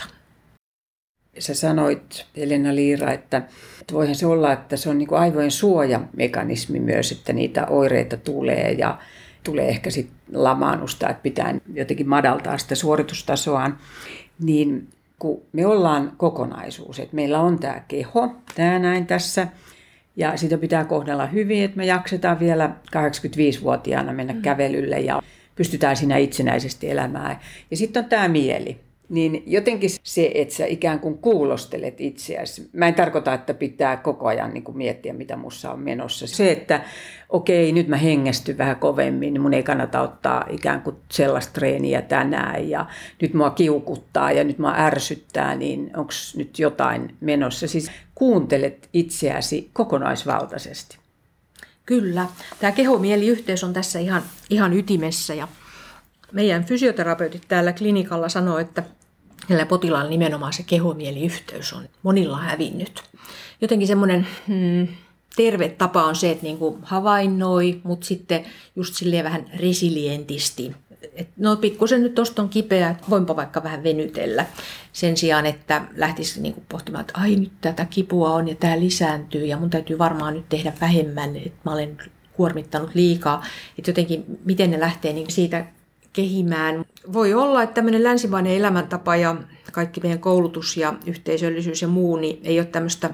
Sä sanoit, Helena Liira, että, että voihan se olla, että se on niin kuin aivojen suojamekanismi myös, että niitä oireita tulee ja tulee ehkä sitten lamaannusta, että pitää jotenkin madaltaa sitä suoritustasoaan. Niin kun me ollaan kokonaisuus, että meillä on tämä keho, tämä näin tässä, ja sitä pitää kohdella hyvin, että me jaksetaan vielä kahdeksankymmentäviisivuotiaana mennä mm. kävelylle ja pystytään siinä itsenäisesti elämään. Ja sitten on tämä mieli. Niin jotenkin se, että sä ikään kuin kuulostelet itseäsi. Mä en tarkoita, että pitää koko ajan niin kuin miettiä, mitä mussa on menossa. Se, että okei, nyt mä hengästyn vähän kovemmin, niin mun ei kannata ottaa ikään kuin sellaista treeniä tänään. Ja nyt mua kiukuttaa ja nyt mua ärsyttää, niin onko nyt jotain menossa? Siis kuuntelet itseäsi kokonaisvaltaisesti. Kyllä. Tämä keho-mieli-yhteys on tässä ihan, ihan ytimessä ja meidän fysioterapeutit täällä klinikalla sanoo, että Tällä potilaalla nimenomaan se kehomieliyhteys on monilla hävinnyt. Jotenkin semmoinen hmm, terve tapa on se, että niinku havainnoi, mutta sitten just silleen vähän resilientisti. Et no pikkusen nyt tosta on kipeä, että voinpa vaikka vähän venytellä. Sen sijaan, että lähtisi niinku pohtimaan, että ai nyt tätä kipua on ja tämä lisääntyy ja mun täytyy varmaan nyt tehdä vähemmän, että mä olen kuormittanut liikaa. Että jotenkin miten ne lähtee niin siitä kehimään. Voi olla, että tämmöinen länsimainen elämäntapa ja kaikki meidän koulutus ja yhteisöllisyys ja muu niin ei ole tämmöistä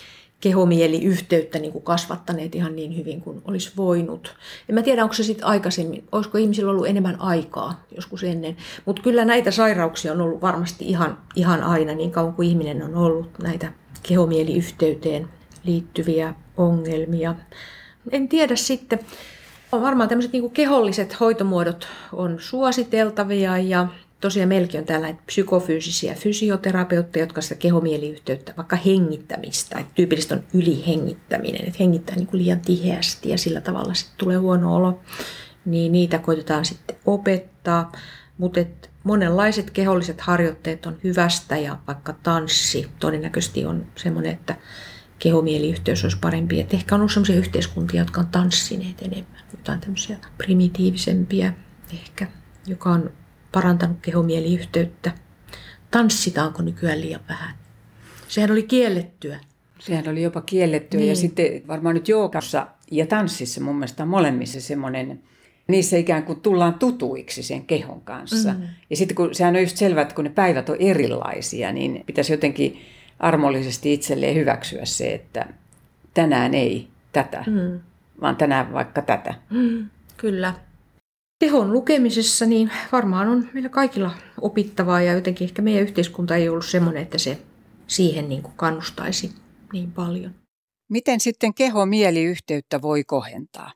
kehomieliyhteyttä niin kuin kasvattaneet ihan niin hyvin kuin olisi voinut. En mä tiedä, onko se sitten aikaisemmin, olisiko ihmisillä ollut enemmän aikaa joskus ennen. Mutta kyllä näitä sairauksia on ollut varmasti ihan, ihan aina niin kauan kuin ihminen on ollut näitä kehomieliyhteyteen liittyviä ongelmia. En tiedä sitten. Varmaan tämmöiset niin kuin keholliset hoitomuodot on suositeltavia ja tosiaan meilläkin on täällä psykofyysisiä fysioterapeutteja, jotka sitä kehomieliyhteyttä, vaikka hengittämistä. Että tyypillistä on ylihengittäminen, että hengittää niin kuin liian tiheästi ja sillä tavalla sitten tulee huono olo. Niin niitä koitetaan sitten opettaa, mutta monenlaiset keholliset harjoitteet on hyvästä ja vaikka tanssi todennäköisesti on semmoinen, että kehomieliyhteys olisi parempi. Et ehkä on ollut sellaisia yhteiskuntia, jotka on tanssineet enemmän. Jotain tämmöisiä primitiivisempia ehkä, joka on parantanut kehomieliyhteyttä. Tanssitaanko nykyään liian vähän? Sehän oli kiellettyä. Sehän oli jopa kiellettyä niin. Ja sitten varmaan nyt joogassa ja tanssissa mun mielestä molemmissa semmoinen, niissä ikään kuin tullaan tutuiksi sen kehon kanssa. Mm. Ja sitten kun sehän on just selvää, että kun ne päivät on erilaisia, niin pitäisi jotenkin armollisesti itselleen hyväksyä se, että tänään ei tätä, mm. vaan tänään vaikka tätä. Mm, kyllä. Kehon lukemisessa niin varmaan on meillä kaikilla opittavaa ja jotenkin ehkä meidän yhteiskunta ei ollut semmoinen, että se siihen niin kuin kannustaisi niin paljon. Miten sitten keho-mieliyhteyttä voi kohentaa?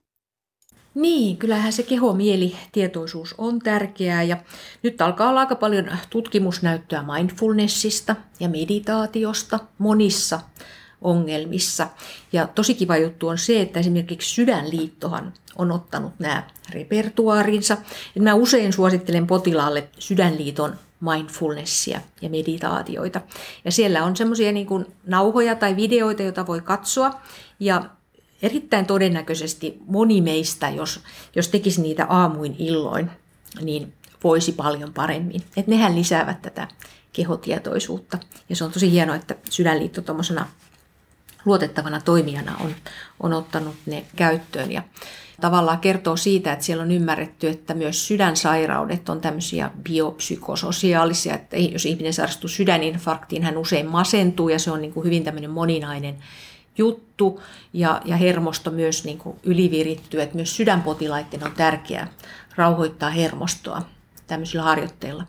Niin, kyllähän se keho-mielitietoisuus on tärkeää ja nyt alkaa olla aika paljon tutkimusnäyttöä mindfulnessista ja meditaatiosta monissa ongelmissa. Ja tosi kiva juttu on se, että esimerkiksi Sydänliittohan on ottanut nämä repertuaarinsa. Et mä usein suosittelen potilaalle Sydänliiton mindfulnessia ja meditaatioita. Ja siellä on semmoisia niin kuin nauhoja tai videoita, joita voi katsoa. Ja erittäin todennäköisesti moni meistä, jos, jos tekisi niitä aamuin illoin, niin voisi paljon paremmin. Et nehän lisäävät tätä kehotietoisuutta. Ja se on tosi hienoa, että Sydänliitto tuommoisena luotettavana toimijana on, on ottanut ne käyttöön. Ja tavallaan kertoo siitä, että siellä on ymmärretty, että myös sydänsairaudet on tämmöisiä biopsykososiaalisia. Että jos ihminen sairastuu sydäninfarktiin, hän usein masentuu ja se on niin kuin hyvin tämmöinen moninainen juttu ja, ja hermosto myös niin kuin ylivirittyy, että myös sydänpotilaiden on tärkeää rauhoittaa hermostoa tämmöisillä harjoitteilla.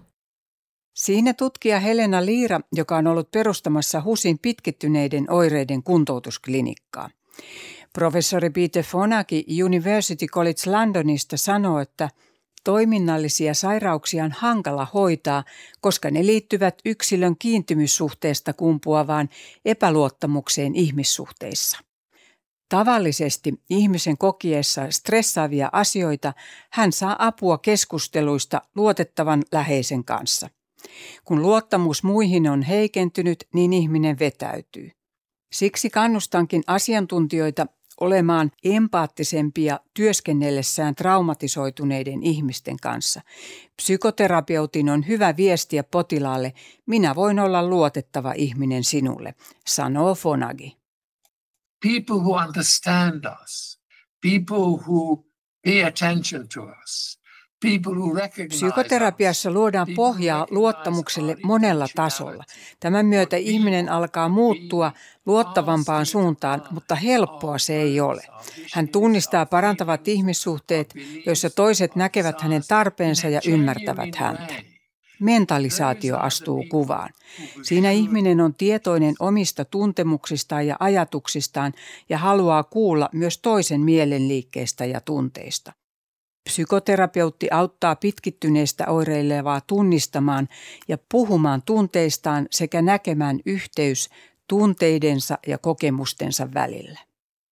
Siinä tutkija Helena Liira, joka on ollut perustamassa HUSin pitkittyneiden oireiden kuntoutusklinikkaa. Professori Peter Fonagy University College Londonista sanoo, että toiminnallisia sairauksia on hankala hoitaa, koska ne liittyvät yksilön kiintymyssuhteesta kumpuavaan epäluottamukseen ihmissuhteissa. Tavallisesti ihmisen kokiessa stressaavia asioita hän saa apua keskusteluista luotettavan läheisen kanssa. Kun luottamus muihin on heikentynyt, niin ihminen vetäytyy. Siksi kannustankin asiantuntijoita olemaan empaattisempia työskennellessään traumatisoituneiden ihmisten kanssa. Psykoterapeutin on hyvä viestiä potilaalle, minä voin olla luotettava ihminen sinulle, sanoo Fonagy. People who understand us, people who pay attention to us, people who recognize Psykoterapiassa luodaan pohjaa luottamukselle monella tasolla. Tämän myötä ihminen alkaa muuttua luottavampaan suuntaan, mutta helppoa se ei ole. Hän tunnistaa parantavat ihmissuhteet, joissa toiset näkevät hänen tarpeensa ja ymmärtävät häntä. Mentalisaatio astuu kuvaan. Siinä ihminen on tietoinen omista tuntemuksistaan ja ajatuksistaan ja haluaa kuulla myös toisen mielenliikkeistä ja tunteista. Psykoterapeutti auttaa pitkittyneestä oireilevaa tunnistamaan ja puhumaan tunteistaan sekä näkemään yhteys tunteidensa ja kokemustensa välillä.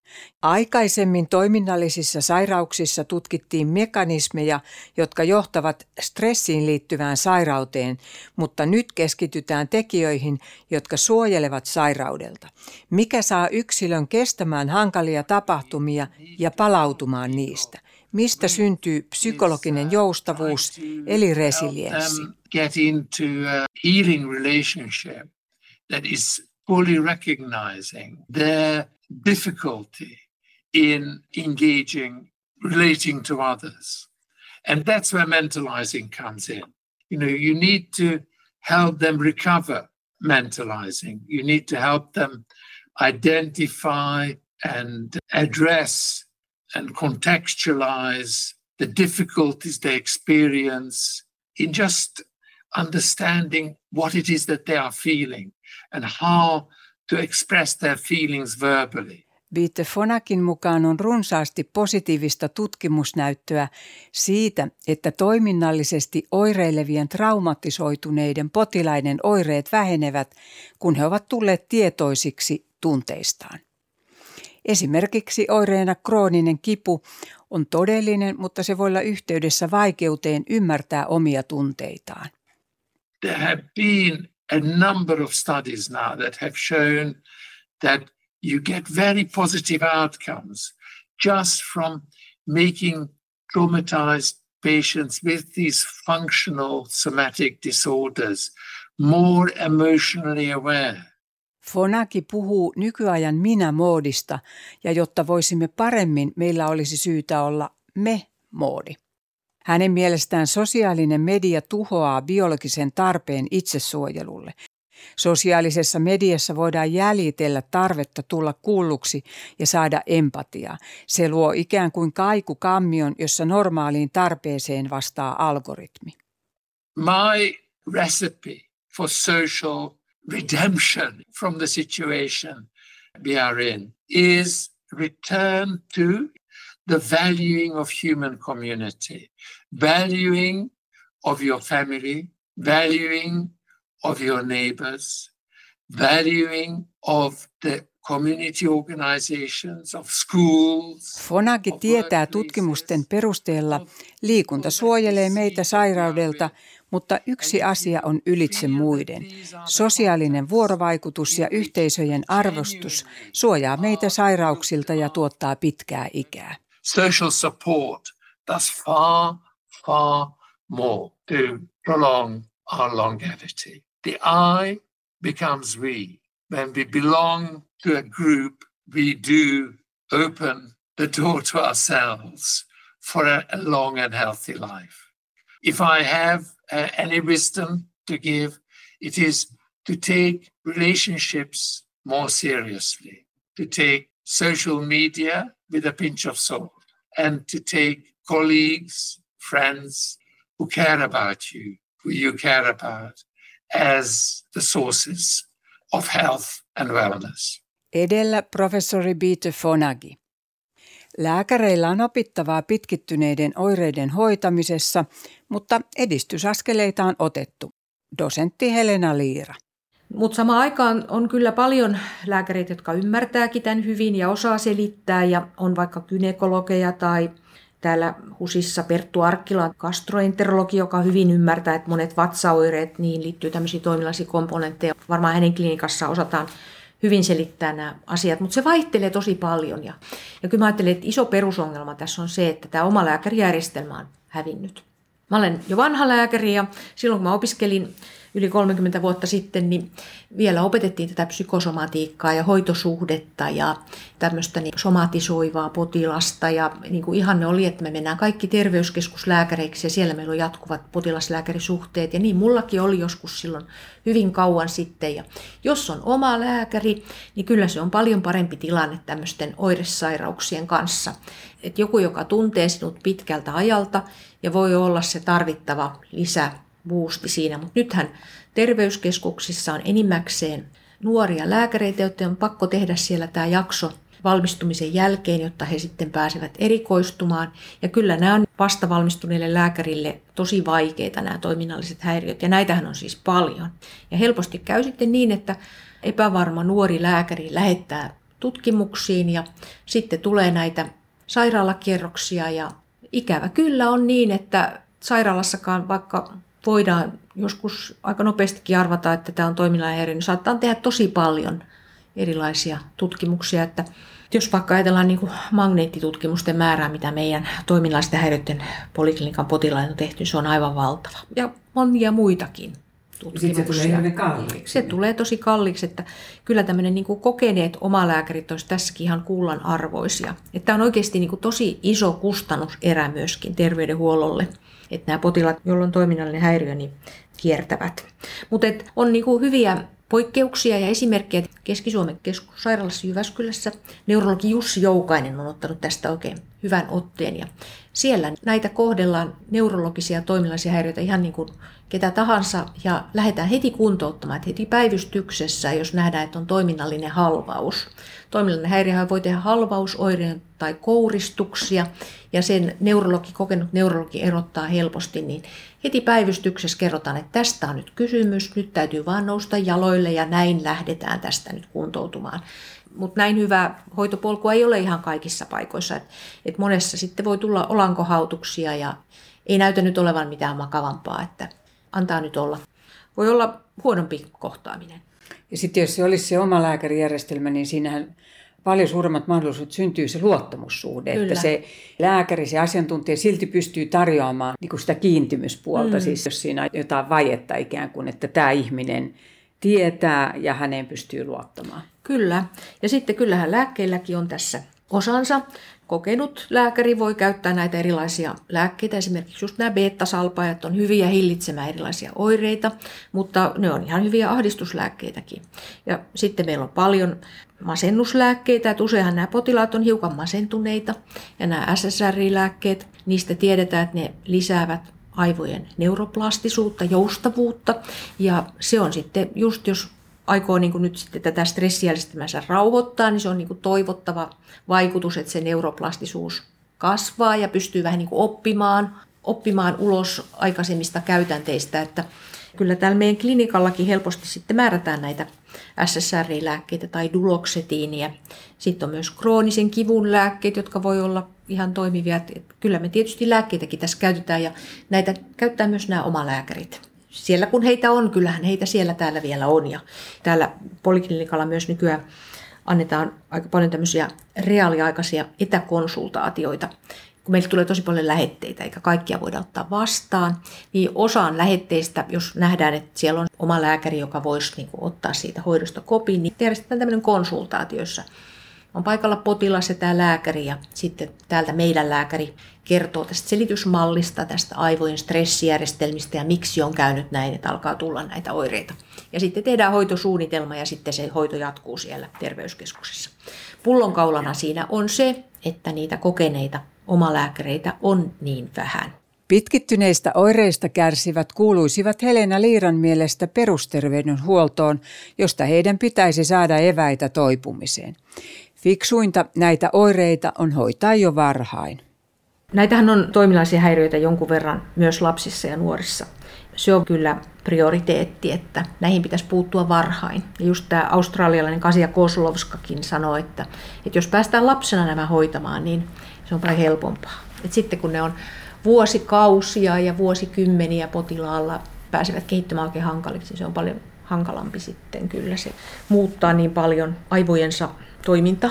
Aikaisemmin toiminnallisissa sairauksissa tutkittiin mekanismeja, jotka johtavat stressiin liittyvään sairauteen, mutta nyt keskitytään tekijöihin, jotka suojelevat sairaudelta. Mikä saa yksilön kestämään hankalia tapahtumia ja palautumaan niistä? Mistä syntyy psykologinen joustavuus eli resilienssi? Get into a healing relationship that is fully recognizing their difficulty in engaging, relating to others. And that's where mentalizing comes in. You know, you need to help them recover mentalizing. You need to help them identify and address and contextualize the difficulties they experience in just understanding what it is that they are feeling and how to express their feelings verbally. Beate Fonagin mukaan on runsaasti positiivista tutkimusnäyttöä siitä, että toiminnallisesti oireilevien traumatisoituneiden potilaiden oireet vähenevät, kun he ovat tulleet tietoisiksi tunteistaan. Esimerkiksi oireena krooninen kipu on todellinen, mutta se voi olla yhteydessä vaikeuteen ymmärtää omia tunteitaan. There have been a number of studies now that have shown that you get very positive outcomes just from making traumatized patients with these functional somatic disorders more emotionally aware. Fonagi puhuu nykyajan minä-moodista, ja jotta voisimme paremmin, meillä olisi syytä olla me-moodi. Hänen mielestään sosiaalinen media tuhoaa biologisen tarpeen itsesuojelulle. Sosiaalisessa mediassa voidaan jäljitellä tarvetta tulla kuulluksi ja saada empatiaa. Se luo ikään kuin kaikukammion, jossa normaaliin tarpeeseen vastaa algoritmi. My recipe for social redemption from the situation we are in is return to the valuing of human community, valuing of your family, valuing of your neighbors, valuing of the community organizations, of schools. Fonagi tietää tutkimusten perusteella, liikunta suojelee meitä sairaudelta, mutta yksi asia on ylitse muiden. Sosiaalinen vuorovaikutus ja yhteisöjen arvostus suojaa meitä sairauksilta ja tuottaa pitkää ikää. Social support does far, far more to prolong our longevity. The I becomes we. When we belong to a group, we do open the door to ourselves for a, a long and healthy life. If I have uh, any wisdom to give, it is to take relationships more seriously, to take social media with a pinch of salt, and to take colleagues, friends who care about you, who you care about, as the sources of health and wellness. Edellä professori Beate Fonagi. Lääkäreillä on opittavaa pitkittyneiden oireiden hoitamisessa, mutta edistysaskeleita on otettu. Dosentti Helena Liira. Mutta samaan aikaan on kyllä paljon lääkäreitä, jotka ymmärtääkin tämän hyvin ja osaa selittää. Ja on vaikka gynekologeja tai täällä HUSissa Perttu Arkkila, gastroenterologi, joka hyvin ymmärtää, että monet vatsaoireet, niihin liittyy tämmöisiä toiminnallisia komponentteja. Varmaan hänen klinikassaan osataan hyvin selittää nämä asiat, mutta se vaihtelee tosi paljon. Ja, ja kyllä mä ajattelen, että iso perusongelma tässä on se, että tämä oma lääkärijärjestelmä on hävinnyt. Mä olen jo vanha lääkäri ja silloin kun mä opiskelin yli kolmekymmentä vuotta sitten, niin vielä opetettiin tätä psykosomatiikkaa ja hoitosuhdetta ja tämmöistä niin somatisoivaa potilasta. Ja niin kuin ihanne oli, että me mennään kaikki terveyskeskuslääkäreiksi ja siellä meillä on jatkuvat potilaslääkärisuhteet. Ja niin mullakin oli joskus silloin hyvin kauan sitten. Ja jos on oma lääkäri, niin kyllä se on paljon parempi tilanne tämmöisten oiresairauksien kanssa. Että joku, joka tuntee sinut pitkältä ajalta ja voi olla se tarvittava lisä boosti siinä, mutta nythän terveyskeskuksissa on enimmäkseen nuoria lääkäreitä, joiden on pakko tehdä siellä tämä jakso valmistumisen jälkeen, jotta he sitten pääsevät erikoistumaan. Ja kyllä nämä on vastavalmistuneille lääkärille tosi vaikeita nämä toiminnalliset häiriöt, ja näitähän on siis paljon. Ja helposti käy sitten niin, että epävarma nuori lääkäri lähettää tutkimuksiin ja sitten tulee näitä sairaalakierroksia ja ikävä kyllä on niin, että sairaalassakaan vaikka voidaan joskus aika nopeastikin arvata, että tämä on toiminnallinen häiriö, niin saattaa tehdä tosi paljon erilaisia tutkimuksia, että jos vaikka ajatellaan niin kuin magneettitutkimusten määrää, mitä meidän toiminnallisten häiriöiden poliklinikan potilaille on tehty, se on aivan valtava. Ja monia muitakin tutkimuksia. Sitten se tulee hyvin kalliiksi. Se tulee tosi kalliiksi, että kyllä tämmöinen niin kuin kokeneet omalääkärit olisi tässäkin ihan kullan arvoisia. Että tämä on oikeasti niin kuin tosi iso kustannuserä myöskin terveydenhuollolle, että nämä potilaat, joilla on toiminnallinen häiriö, niin kiertävät. Mutta on niin kuin hyviä poikkeuksia ja esimerkkejä. Keski-Suomen keskussairaalassa Jyväskylässä neurologi Jussi Joukainen on ottanut tästä oikein hyvän otteen. Ja siellä näitä kohdellaan neurologisia toiminnallisia häiriöitä ihan niin kuin ketä tahansa ja lähdetään heti kuntouttamaan, että heti päivystyksessä, jos nähdään, että on toiminnallinen halvaus. Toiminnallinen häiriö voi tehdä halvausoireen tai kouristuksia ja sen neurologi, kokenut neurologi erottaa helposti, niin heti päivystyksessä kerrotaan, että tästä on nyt kysymys, nyt täytyy vaan nousta jaloille ja näin lähdetään tästä nyt kuntoutumaan. Mutta näin hyvää hoitopolkua ei ole ihan kaikissa paikoissa, että et monessa sitten voi tulla olankohautuksia ja ei näytä nyt olevan mitään makavampaa, että antaa nyt olla. Voi olla huonompi kohtaaminen. Ja sitten jos se olisi se oma lääkärijärjestelmä, niin siinähän paljon suuremmat mahdollisuudet syntyy se luottamussuhde, Kyllä. että se lääkäri, se asiantuntija silti pystyy tarjoamaan niin kuin sitä kiintymyspuolta, mm. siis jos siinä on jotain vajetta ikään kuin, että tämä ihminen tietää ja häneen pystyy luottamaan. Kyllä, ja sitten kyllähän lääkkeilläkin on tässä osansa. Kokenut lääkäri voi käyttää näitä erilaisia lääkkeitä, esimerkiksi just nämä beta-salpaajat on hyviä hillitsemään erilaisia oireita, mutta ne on ihan hyviä ahdistuslääkkeitäkin. Ja sitten meillä on paljon masennuslääkkeitä, että useinhan nämä potilaat on hiukan masentuneita ja nämä S S R I-lääkkeet, niistä tiedetään, että ne lisäävät aivojen neuroplastisuutta, joustavuutta ja se on sitten just jos aikoo niin kuin nyt sitten tätä stressijärjestelmänsä rauhoittaa, niin se on niin kuin toivottava vaikutus, että se neuroplastisuus kasvaa ja pystyy vähän niin kuin oppimaan, oppimaan ulos aikaisemmista käytänteistä. Että kyllä täällä meidän klinikallakin helposti sitten määrätään näitä S S R I-lääkkeitä tai duloxetiinia. Sitten on myös kroonisen kivun lääkkeet, jotka voi olla ihan toimivia. Kyllä me tietysti lääkkeitäkin tässä käytetään ja näitä käyttää myös nämä omalääkärit. Siellä kun heitä on, kyllähän heitä siellä täällä vielä on. Ja täällä poliklinikalla myös nykyään annetaan aika paljon tämmöisiä reaaliaikaisia etäkonsultaatioita. Kun meille tulee tosi paljon lähetteitä, eikä kaikkia voida ottaa vastaan, niin osaan lähetteistä, jos nähdään, että siellä on oma lääkäri, joka voisi niin kuin ottaa siitä hoidosta kopin, niin järjestetään tämmöinen konsultaatio, jossa on paikalla potilas ja tämä lääkäri ja sitten täältä meidän lääkäri kertoo tästä selitysmallista, tästä aivojen stressijärjestelmistä ja miksi on käynyt näin, että alkaa tulla näitä oireita. Ja sitten tehdään hoitosuunnitelma ja sitten se hoito jatkuu siellä terveyskeskuksessa. Pullonkaulana siinä on se, että niitä kokeneita omalääkäreitä on niin vähän. Pitkittyneistä oireista kärsivät kuuluisivat Helena Liiran mielestä perusterveydenhuoltoon, josta heidän pitäisi saada eväitä toipumiseen. Fiksuinta näitä oireita on hoitaa jo varhain. Näitähän on toiminnallisia häiriöitä jonkun verran myös lapsissa ja nuorissa. Se on kyllä prioriteetti, että näihin pitäisi puuttua varhain. Ja just tämä australialainen Kasia Kozlovskakin sanoi, että, että jos päästään lapsena nämä hoitamaan, niin se on paljon helpompaa. Et sitten kun ne on vuosikausia ja vuosikymmeniä potilaalla pääsevät kehittymään oikein hankaliksi, se on paljon hankalampi sitten kyllä. Se muuttaa niin paljon aivojensa toimintaa.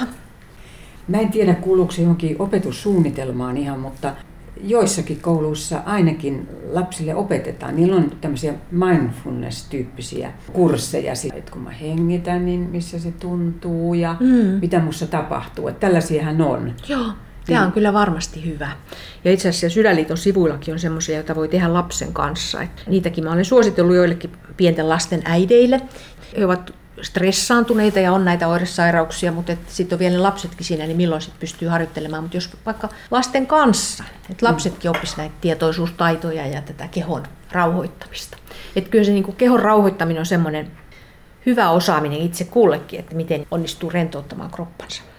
Mä en tiedä, kuuluuko se johonkin opetussuunnitelmaan ihan, mutta joissakin kouluissa ainakin lapsille opetetaan. Niillä on tämmöisiä mindfulness-tyyppisiä kursseja, että kun mä hengitän, niin missä se tuntuu ja mm. mitä musta tapahtuu. Että tällaisiahan on. Joo. Tämä on kyllä varmasti hyvä. Ja itse asiassa Sydänliiton sivuillakin on semmoisia, joita voi tehdä lapsen kanssa. Että niitäkin mä olen suositellut joillekin pienten lasten äideille. He ovat stressaantuneita ja on näitä oiresairauksia, mutta sitten on vielä ne lapsetkin siinä, niin milloin sitten pystyy harjoittelemaan. Mutta jos vaikka lasten kanssa, että lapsetkin oppisivat näitä tietoisuustaitoja ja tätä kehon rauhoittamista. Että kyllä se niin kuin kehon rauhoittaminen on semmoinen hyvä osaaminen itse kullekin, että miten onnistuu rentouttamaan kroppansa.